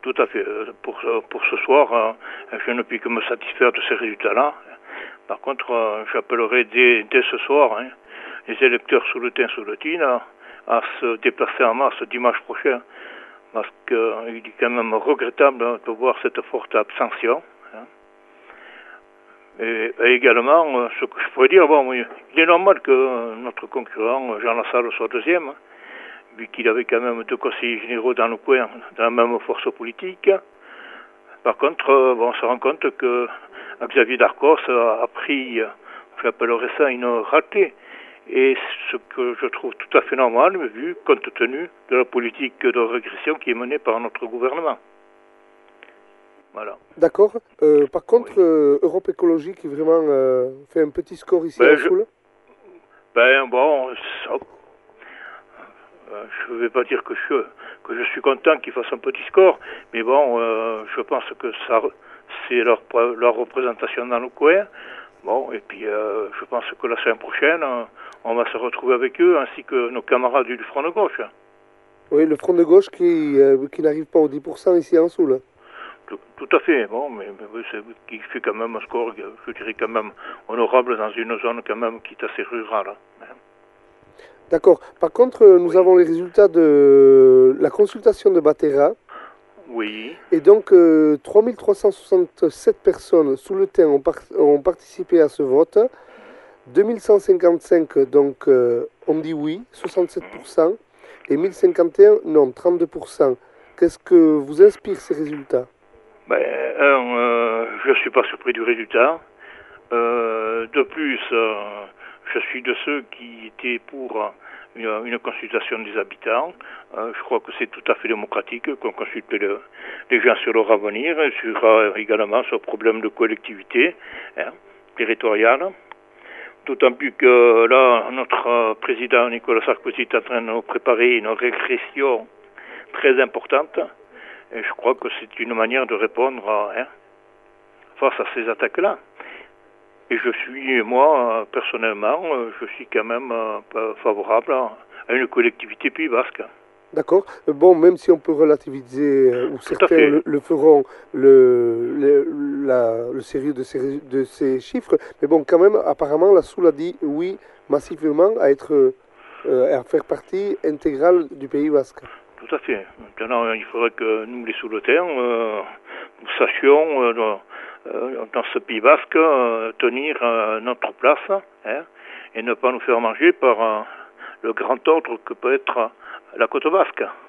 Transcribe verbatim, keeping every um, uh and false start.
tout à fait. Pour, pour ce soir, je ne puis que me satisfaire de ces résultats-là. Par contre, j'appellerai dès, dès ce soir hein, les électeurs sous le teint, sous le tine, à se déplacer en masse dimanche prochain, parce qu'il est quand même regrettable de voir cette forte abstention. Hein. Et, et également, ce que je pourrais dire, bon, il est normal que notre concurrent, Jean Lassalle, soit deuxième, hein, vu qu'il avait quand même deux conseillers généraux dans le coin, dans la même force politique. Par contre, bon, on se rend compte que Xavier Darcos a pris, j'appellerais ça une ratée, et ce que je trouve tout à fait normal, vu compte tenu de la politique de régression qui est menée par notre gouvernement. Voilà. D'accord. Euh, par contre, oui. euh, Europe Écologie qui vraiment euh, fait un petit score ici ben, à Soule. Ben bon, ça, euh, je ne vais pas dire que je, que je suis content qu'ils fassent un petit score, mais bon, euh, je pense que ça, c'est leur, leur représentation dans le coin. Bon, et puis euh, je pense que la semaine prochaine, on va se retrouver avec eux, ainsi que nos camarades du Front de Gauche. Oui, le Front de Gauche qui, euh, qui n'arrive pas aux dix pour cent ici en Soule. Tout, tout à fait, bon, mais, mais c'est qui fait quand même un score, je dirais quand même honorable dans une zone quand même qui est assez rurale. Hein. D'accord. Par contre, nous oui. avons les résultats de la consultation de Batera. Oui. Et donc, euh, trois mille trois cent soixante-sept personnes sous le teint ont, par ont participé à ce vote. deux mille cent cinquante-cinq, donc, euh, ont dit oui, soixante-sept pour cent. Et mille cinquante et un, non, trente-deux pour cent. Qu'est-ce que vous inspire ces résultats? Ben, un, euh, je ne suis pas surpris du résultat. Euh, de plus, euh, je suis de ceux qui étaient pour une, une consultation des habitants. Euh, je crois que c'est tout à fait démocratique qu'on consulte le, les gens sur leur avenir, et sur, euh, également sur le problème de collectivité hein, territoriale. D'autant plus que là, notre président Nicolas Sarkozy est en train de nous préparer une régression très importante. Et je crois que c'est une manière de répondre à, hein, face à ces attaques-là. Et je suis, moi, personnellement, je suis quand même favorable à une collectivité Pays Basque. D'accord. Bon, même si on peut relativiser, euh, ou certains le, le feront, le, le, la, le sérieux de ces, de ces chiffres, mais bon, quand même, apparemment, la Soule a dit oui massivement à être, euh, à faire partie intégrale du Pays Basque. Tout à fait. Maintenant, il faudrait que nous, les Souletins, euh, nous sachions, euh, euh, dans ce Pays Basque, euh, tenir euh, notre place, hein, et ne pas nous faire manger par euh, le grand ordre que peut être la côte basque.